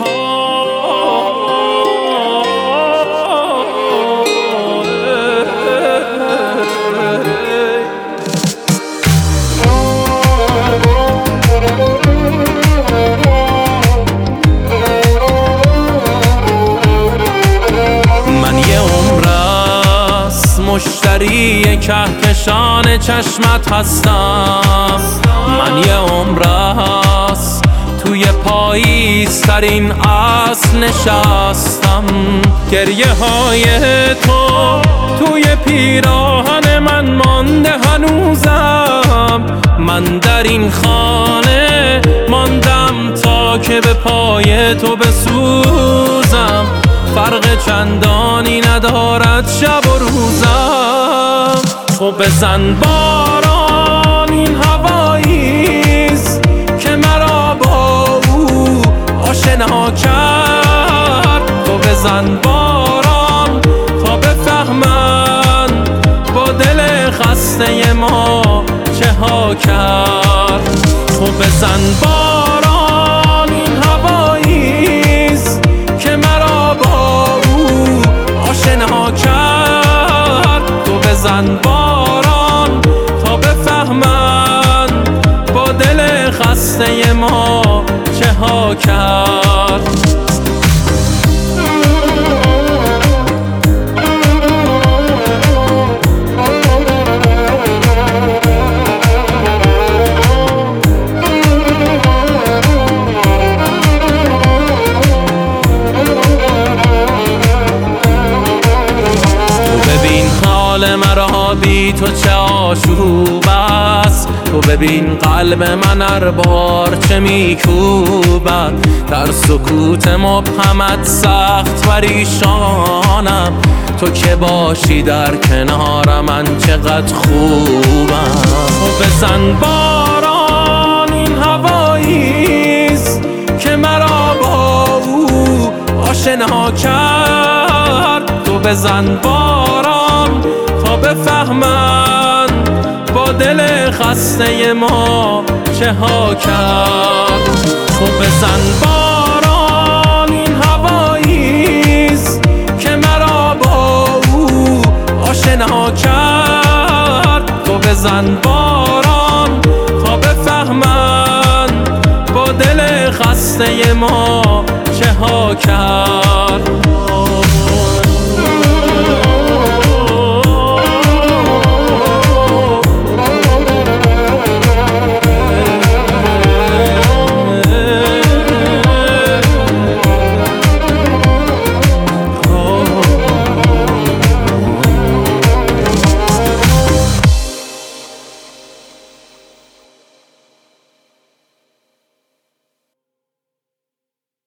مشتری کهکشان چشمت هستم. من یه عمر است توی پاییزترین اصل نشستم. گریه های تو توی پیراهن من مانده هنوزم. من در این خانه ماندم تا که به پای تو بسوزم. فرق چندانی ندارد شب و روزم. تو بزن باران این هواییست که مرا با او آشنا کرد. تو بزن باران تا بفهمن با دل خسته ما چه ها کرد. تو بزن باران این هواییست که مرا با او آشنا کرد. تو بزن باران تا بفهمن با دل خسته ما چه ها کرد. مرا بی تو چه آشوب است. تو ببین قلب من هر بار چه میکوبد. در سکوت مبهمت سخت پریشانم. تو که باشی در کنار من چقدر خوبم. تو بزن باران این هواییست که مرا با او آشنا کرد. تو بزن باران تا بفهمن با دل خسته ما چه ها کرد. تو بزن باران این هواییست که مرا با او آشنا کرد. تو بزن باران تا بفهمن با دل خسته ما چه ها کرد.